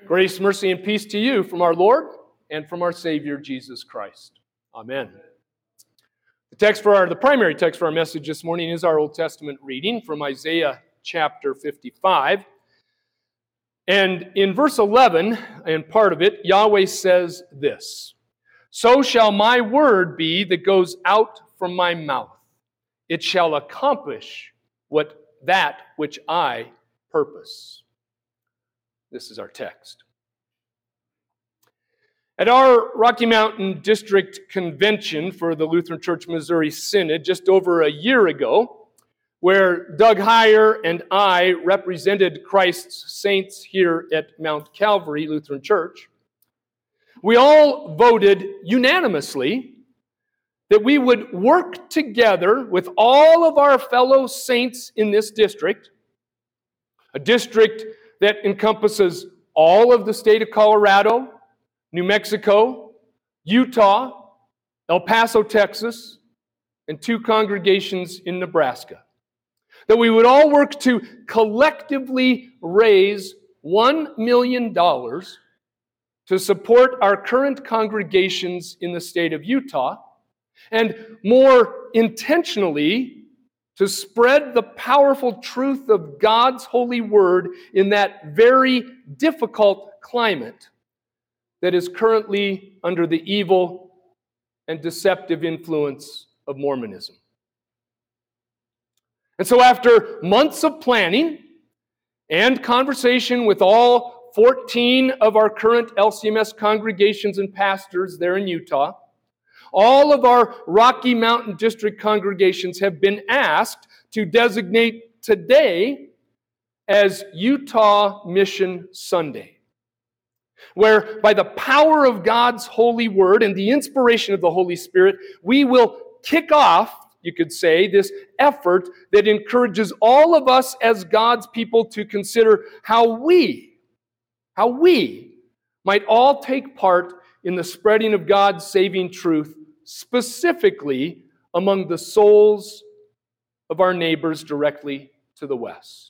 Grace, mercy, and peace to you from our Lord and from our Savior, Jesus Christ. Amen. The primary text for our message this morning is our Old Testament reading from Isaiah chapter 55. And in verse 11, and part of it, Yahweh says this: "So shall my word be that goes out from my mouth. It shall accomplish that which I purpose." This is our text. At our Rocky Mountain District Convention for the Lutheran Church Missouri Synod just over a year ago, where Doug Heyer and I represented Christ's saints here at Mount Calvary Lutheran Church, we all voted unanimously that we would work together with all of our fellow saints in this district, a district that encompasses all of the state of Colorado, New Mexico, Utah, El Paso, Texas, and 2 congregations in Nebraska. That we would all work to collectively raise $1 million to support our current congregations in the state of Utah, and more intentionally, to spread the powerful truth of God's holy word in that very difficult climate that is currently under the evil and deceptive influence of Mormonism. And so after months of planning and conversation with all 14 of our current LCMS congregations and pastors there in Utah, all of our Rocky Mountain District congregations have been asked to designate today as Utah Mission Sunday, where by the power of God's holy word and the inspiration of the Holy Spirit, we will kick off, you could say, this effort that encourages all of us as God's people to consider how we might all take part in the spreading of God's saving truth, specifically among the souls of our neighbors directly to the west.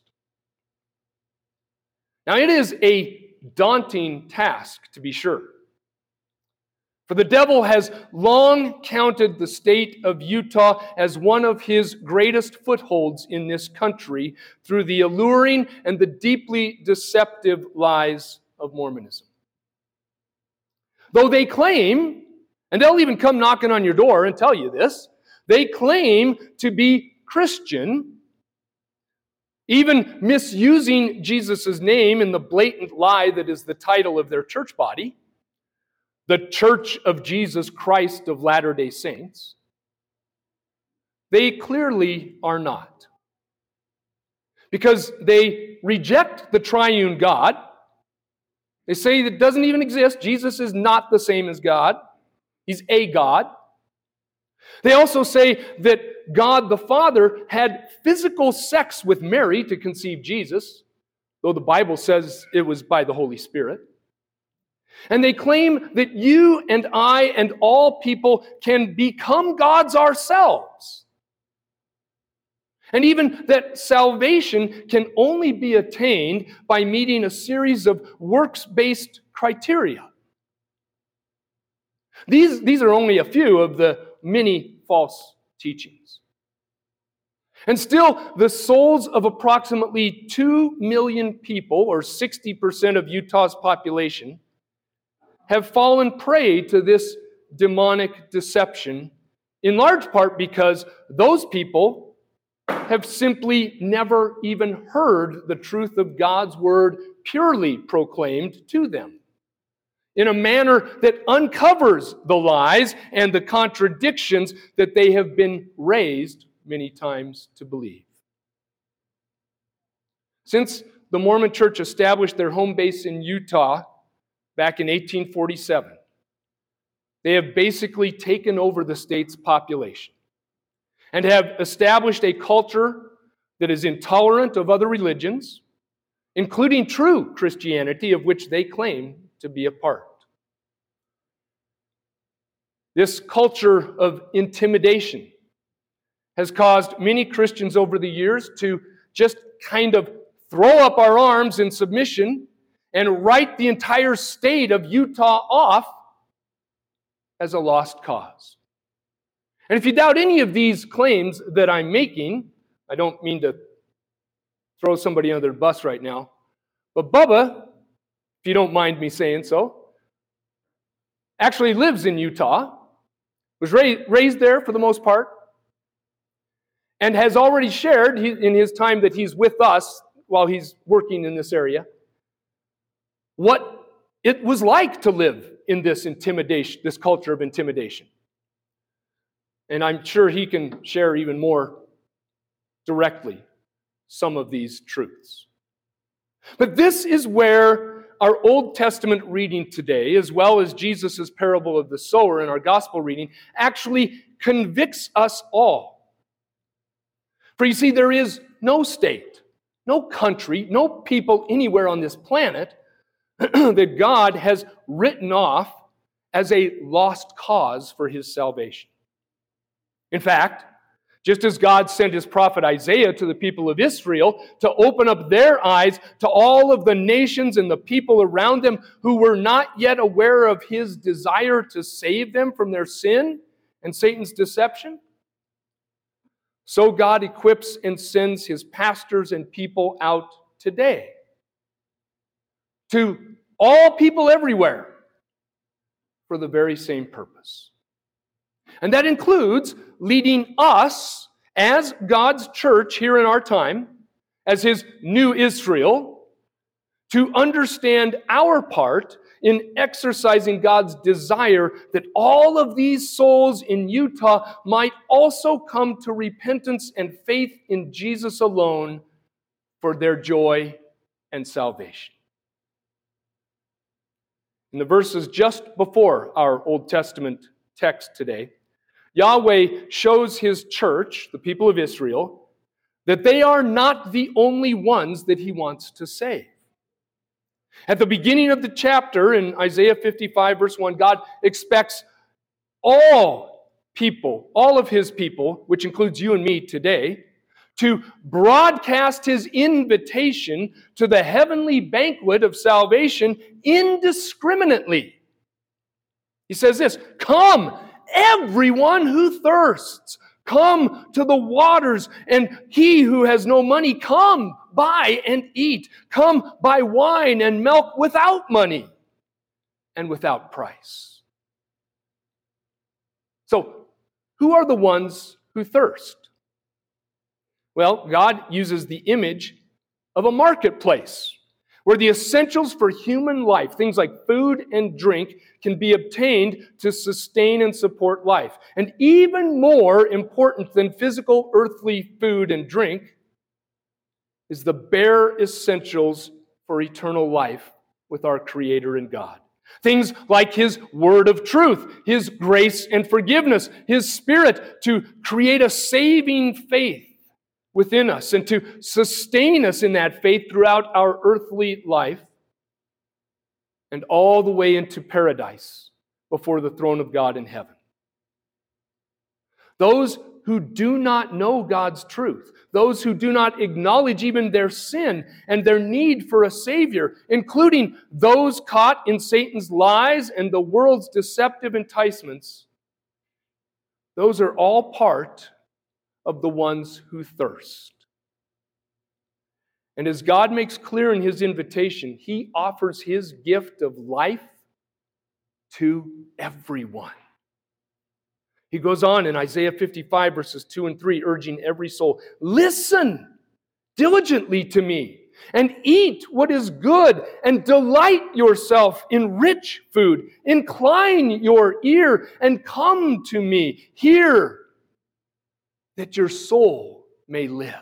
Now, it is a daunting task, to be sure. For the devil has long counted the state of Utah as one of his greatest footholds in this country through the alluring and the deeply deceptive lies of Mormonism. Though they claim, and they'll even come knocking on your door and tell you this, they claim to be Christian, even misusing Jesus' name in the blatant lie that is the title of their church body, the Church of Jesus Christ of Latter-day Saints. They clearly are not. Because they reject the triune God. They say it doesn't even exist. Jesus is not the same as God. He's a God. They also say that God the Father had physical sex with Mary to conceive Jesus, though the Bible says it was by the Holy Spirit. And they claim that you and I and all people can become gods ourselves. And even that salvation can only be attained by meeting a series of works-based criteria. These are only a few of the many false teachings. And still, the souls of approximately 2 million people, or 60% of Utah's population, have fallen prey to this demonic deception, in large part because those people have simply never even heard the truth of God's word purely proclaimed to them, in a manner that uncovers the lies and the contradictions that they have been raised many times to believe. Since the Mormon Church established their home base in Utah back in 1847, they have basically taken over the state's population and have established a culture that is intolerant of other religions, including true Christianity, of which they claim to be a part. This culture of intimidation has caused many Christians over the years to just kind of throw up our arms in submission and write the entire state of Utah off as a lost cause. And if you doubt any of these claims that I'm making, I don't mean to throw somebody under the bus right now, but Bubba, if you don't mind me saying so, actually lives in Utah, was raised there for the most part, and has already shared in his time that he's with us while he's working in this area, what it was like to live in this intimidation, this culture of intimidation. And I'm sure he can share even more directly some of these truths. But this is where our Old Testament reading today, as well as Jesus' parable of the sower in our gospel reading, actually convicts us all. For you see, there is no state, no country, no people anywhere on this planet that God has written off as a lost cause for his salvation. In fact, just as God sent his prophet Isaiah to the people of Israel to open up their eyes to all of the nations and the people around them who were not yet aware of his desire to save them from their sin and Satan's deception, so God equips and sends his pastors and people out today to all people everywhere for the very same purpose. And that includes leading us as God's church here in our time, as his new Israel, to understand our part in exercising God's desire that all of these souls in Utah might also come to repentance and faith in Jesus alone for their joy and salvation. In the verses just before our Old Testament text today, Yahweh shows his church, the people of Israel, that they are not the only ones that he wants to save. At the beginning of the chapter in Isaiah 55, verse 1, God expects all people, all of his people, which includes you and me today, to broadcast his invitation to the heavenly banquet of salvation indiscriminately. He says this, "Come, everyone who thirsts, come to the waters, and he who has no money, come, buy and eat. Come, buy wine and milk without money and without price." So, who are the ones who thirst? Well, God uses the image of a marketplace where the essentials for human life, things like food and drink, can be obtained to sustain and support life. And even more important than physical earthly food and drink is the bare essentials for eternal life with our Creator and God. Things like his word of truth, his grace and forgiveness, his Spirit to create a saving faith within us and to sustain us in that faith throughout our earthly life and all the way into paradise before the throne of God in heaven. Those who do not know God's truth, those who do not acknowledge even their sin and their need for a Savior, including those caught in Satan's lies and the world's deceptive enticements, those are all part of the ones who thirst. And as God makes clear in his invitation, he offers his gift of life to everyone. He goes on in Isaiah 55, verses 2 and 3, urging every soul, "Listen diligently to me, and eat what is good, and delight yourself in rich food. Incline your ear, and come to me. Hear, that your soul may live."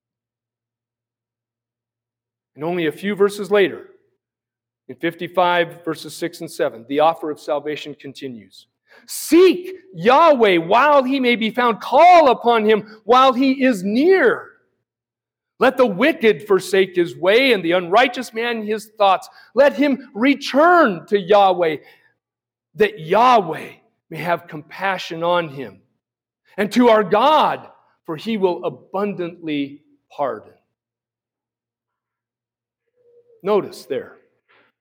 And only a few verses later, in 55, verses 6 and 7, the offer of salvation continues. "Seek Yahweh while he may be found. Call upon him while he is near. Let the wicked forsake his way and the unrighteous man his thoughts. Let him return to Yahweh, that Yahweh may have compassion on him. And to our God, for he will abundantly pardon." Notice there,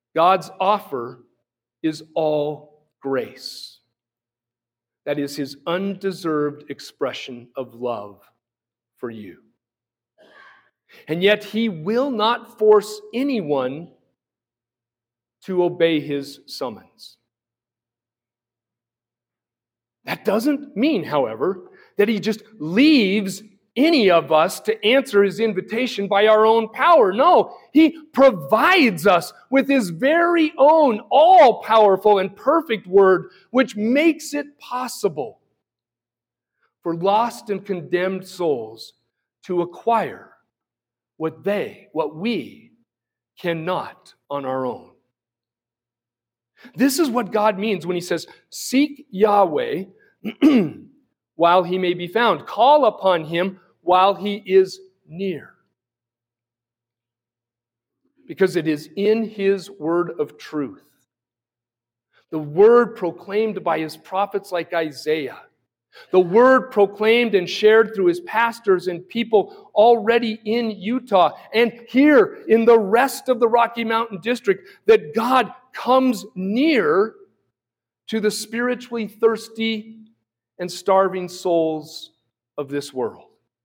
God's offer is all grace. That is his undeserved expression of love for you. And yet he will not force anyone to obey his summons. That doesn't mean, however, that he just leaves any of us to answer his invitation by our own power. No, he provides us with his very own all-powerful and perfect word, which makes it possible for lost and condemned souls to acquire what we cannot on our own. This is what God means when he says, seek Yahweh while he may be found. Call upon him while he is near. Because it is in his word of truth, the word proclaimed by his prophets like Isaiah, the word proclaimed and shared through his pastors and people already in Utah and here in the rest of the Rocky Mountain District, that God comes near to the spiritually thirsty and starving souls of this world.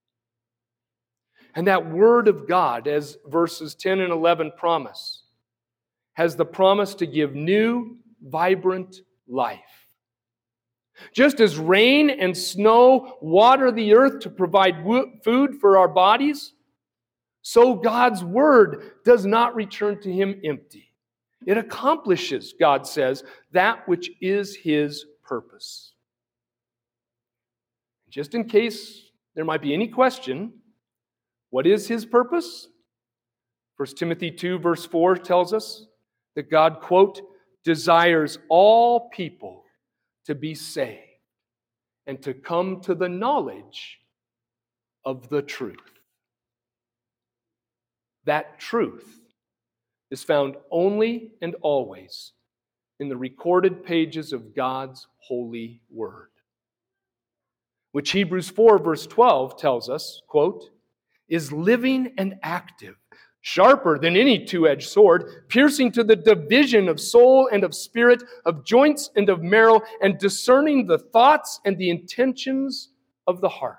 And that word of God, as verses 10 and 11 promise, has the promise to give new, vibrant life. Just as rain and snow water the earth to provide food for our bodies, so God's word does not return to him empty. It accomplishes, God says, that which is his purpose. Just in case there might be any question, what is his purpose? 1 Timothy 2 verse 4 tells us that God, quote, desires all people to be saved and to come to the knowledge of the truth. That truth is found only and always in the recorded pages of God's holy word, which Hebrews 4 verse 12 tells us, quote, is living and active, sharper than any two-edged sword, piercing to the division of soul and of spirit, of joints and of marrow, and discerning the thoughts and the intentions of the heart.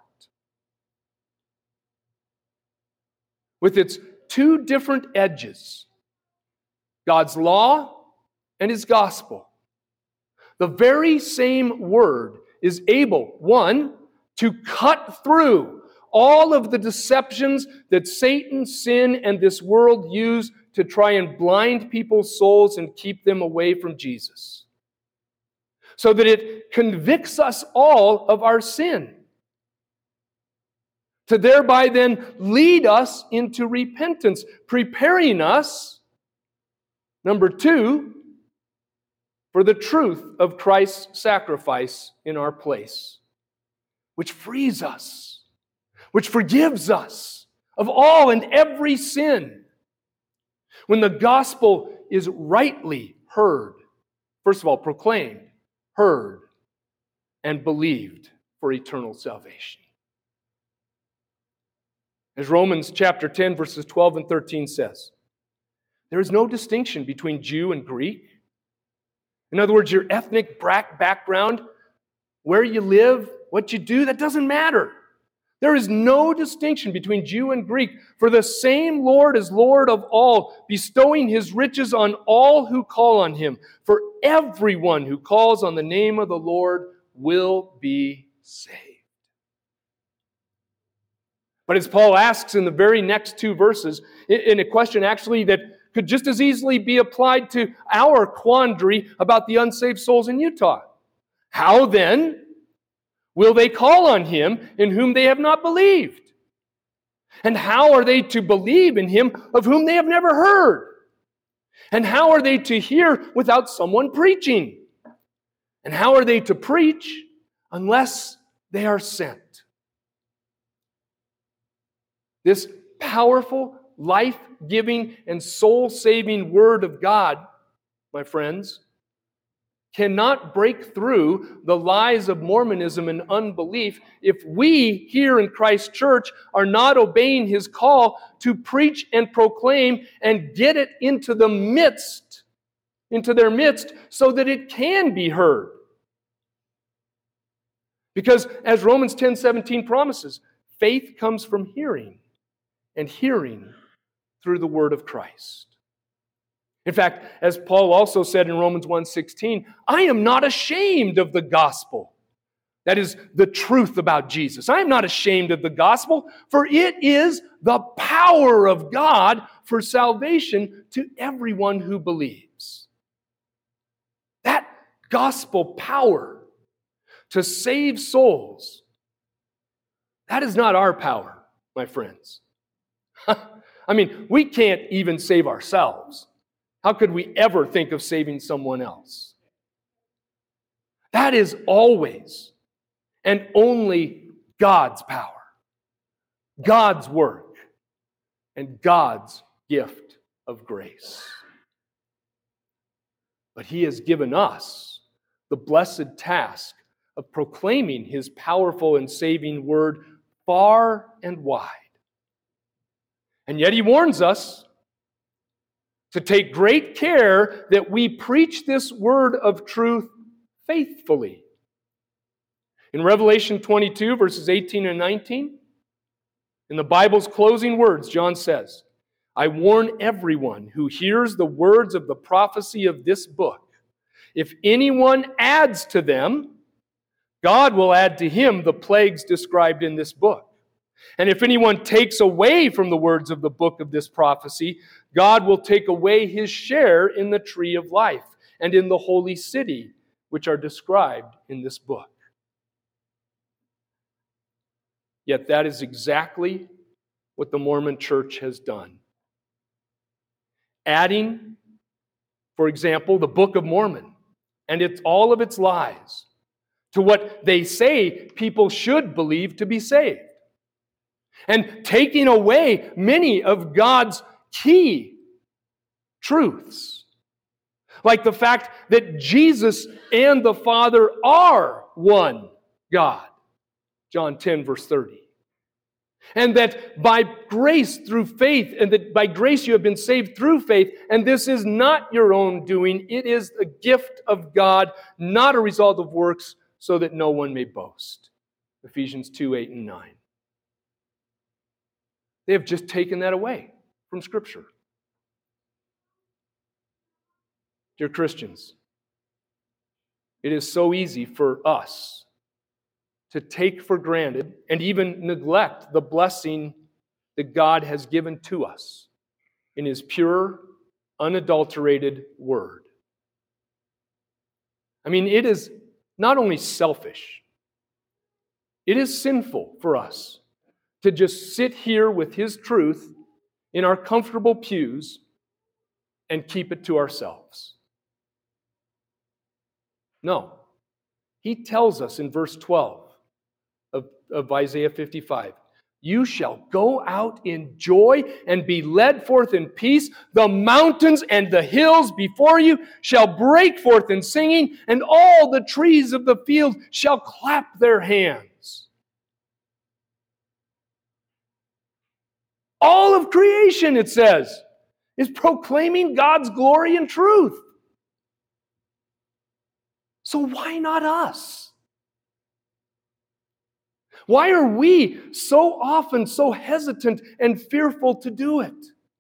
With its two different edges, God's law and his gospel, the very same word is able, one, to cut through all of the deceptions that Satan, sin, and this world use to try and blind people's souls and keep them away from Jesus, so that it convicts us all of our sin, to thereby then lead us into repentance, preparing us, number two, for the truth of Christ's sacrifice in our place, which frees us, which forgives us of all and every sin. When the gospel is rightly heard, first of all, proclaimed, heard, and believed for eternal salvation. As Romans chapter 10, verses 12 and 13 says, there is no distinction between Jew and Greek. In other words, your ethnic background, where you live, what you do, that doesn't matter. There is no distinction between Jew and Greek, for the same Lord is Lord of all, bestowing his riches on all who call on him. For everyone who calls on the name of the Lord will be saved. But as Paul asks in the very next two verses, in a question actually that could just as easily be applied to our quandary about the unsaved souls in Utah. How then will they call on him in whom they have not believed? And how are they to believe in him of whom they have never heard? And how are they to hear without someone preaching? And how are they to preach unless they are sent? This powerful, life-giving, and soul-saving Word of God, my friends, cannot break through the lies of Mormonism and unbelief if we here in Christ Church are not obeying his call to preach and proclaim and get it into the midst into their midst so that it can be heard. Because as Romans 10:17 promises, faith comes from hearing, and hearing through the word of Christ. In fact, as Paul also said in Romans 1:16, I am not ashamed of the gospel. That is the truth about Jesus. I am not ashamed of the gospel, for it is the power of God for salvation to everyone who believes. That gospel power to save souls, that is not our power, my friends. I mean, we can't even save ourselves. How could we ever think of saving someone else? That is always and only God's power, God's work, and God's gift of grace. But He has given us the blessed task of proclaiming His powerful and saving word far and wide. And yet He warns us to take great care that we preach this word of truth faithfully. In Revelation 22, verses 18 and 19, in the Bible's closing words, John says, I warn everyone who hears the words of the prophecy of this book. If anyone adds to them, God will add to him the plagues described in this book. And if anyone takes away from the words of the book of this prophecy, God will take away his share in the tree of life and in the holy city, which are described in this book. Yet that is exactly what the Mormon Church has done. Adding, for example, the Book of Mormon and all of its lies to what they say people should believe to be saved. And taking away many of God's key truths, like the fact that Jesus and the Father are one God, John 10, verse 30. And that by grace through faith, and that by grace you have been saved through faith, and this is not your own doing, it is a gift of God, not a result of works, so that no one may boast. Ephesians 2, 8 and 9. They have just taken that away from Scripture. Dear Christians, it is so easy for us to take for granted and even neglect the blessing that God has given to us in His pure, unadulterated Word. I mean, it is not only selfish, it is sinful for us to just sit here with His truth in our comfortable pews and keep it to ourselves. No. He tells us in verse 12 of Isaiah 55, you shall go out in joy and be led forth in peace. The mountains and the hills before you shall break forth in singing, and all the trees of the field shall clap their hands. All of creation, it says, is proclaiming God's glory and truth. So why not us? Why are we so often so hesitant and fearful to do it?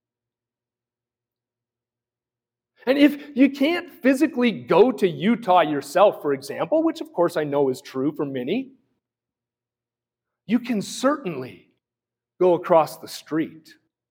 And if you can't physically go to Utah yourself, for example, which of course I know is true for many, you can certainly go across the street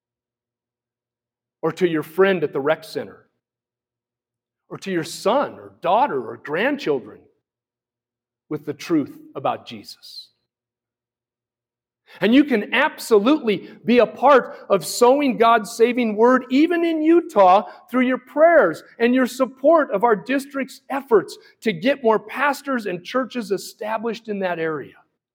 or to your friend at the rec center or to your son or daughter or grandchildren with the truth about Jesus. And you can absolutely be a part of sowing God's saving word, even in Utah, through your prayers and your support of our district's efforts to get more pastors and churches established in that area.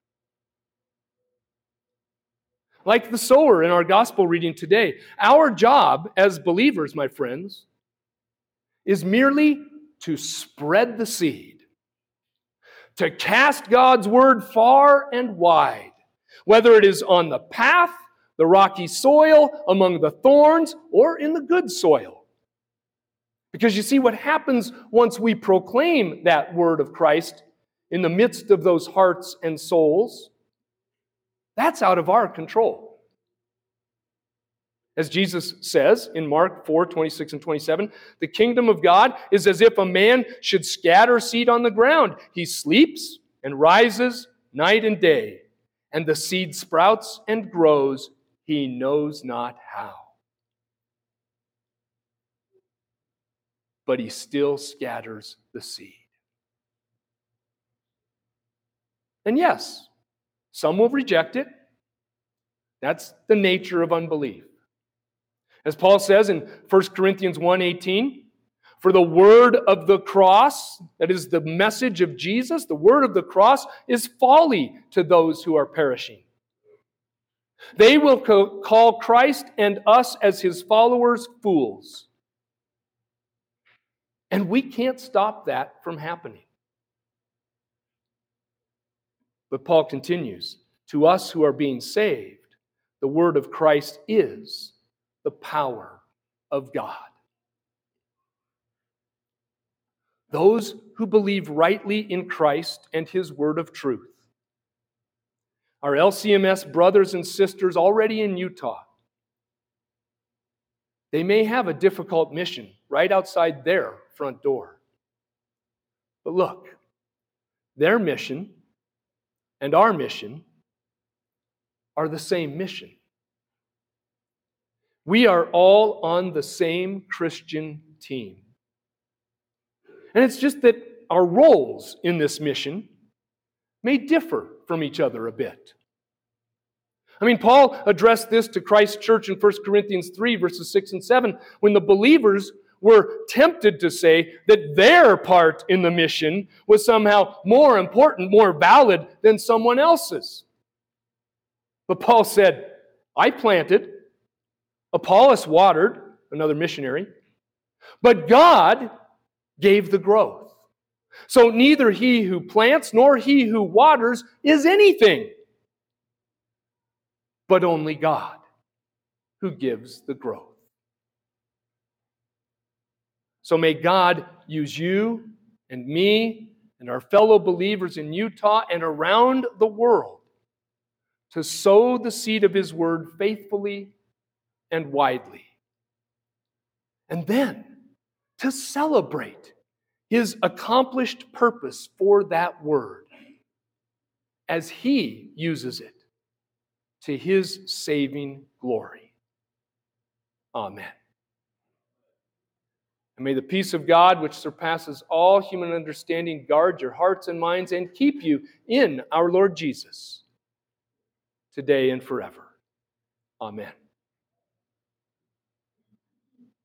Like the sower in our gospel reading today, our job as believers, my friends, is merely to spread the seed, to cast God's word far and wide, whether it is on the path, the rocky soil, among the thorns, or in the good soil. Because you see, what happens once we proclaim that word of Christ in the midst of those hearts and souls, that's out of our control. As Jesus says in Mark 4:26 and 27, the kingdom of God is as if a man should scatter seed on the ground. He sleeps and rises night and day, and the seed sprouts and grows, he knows not how. But he still scatters the seed. And yes, some will reject it. That's the nature of unbelief. As Paul says in 1 Corinthians 1:18, for the word of the cross, that is the message of Jesus, the word of the cross is folly to those who are perishing. They will call Christ and us as his followers fools. And we can't stop that from happening. But Paul continues, to us who are being saved, the word of Christ is the power of God. Those who believe rightly in Christ and his word of truth. Our LCMS brothers and sisters already in Utah, they may have a difficult mission right outside their front door. But look, their mission and our mission are the same mission. We are all on the same Christian team. And it's just that our roles in this mission may differ from each other a bit. I mean, Paul addressed this to Christ's church in 1 Corinthians 3, verses 6 and 7, when the believers were tempted to say that their part in the mission was somehow more important, more valid than someone else's. But Paul said, I planted, Apollos watered, another missionary, but God gave the growth. So neither he who plants nor he who waters is anything, but only God who gives the growth. So may God use you and me and our fellow believers in Utah and around the world to sow the seed of his word faithfully and widely. And then to celebrate his accomplished purpose for that word as he uses it to his saving glory. Amen. And may the peace of God, which surpasses all human understanding, guard your hearts and minds and keep you in our Lord Jesus today and forever. Amen.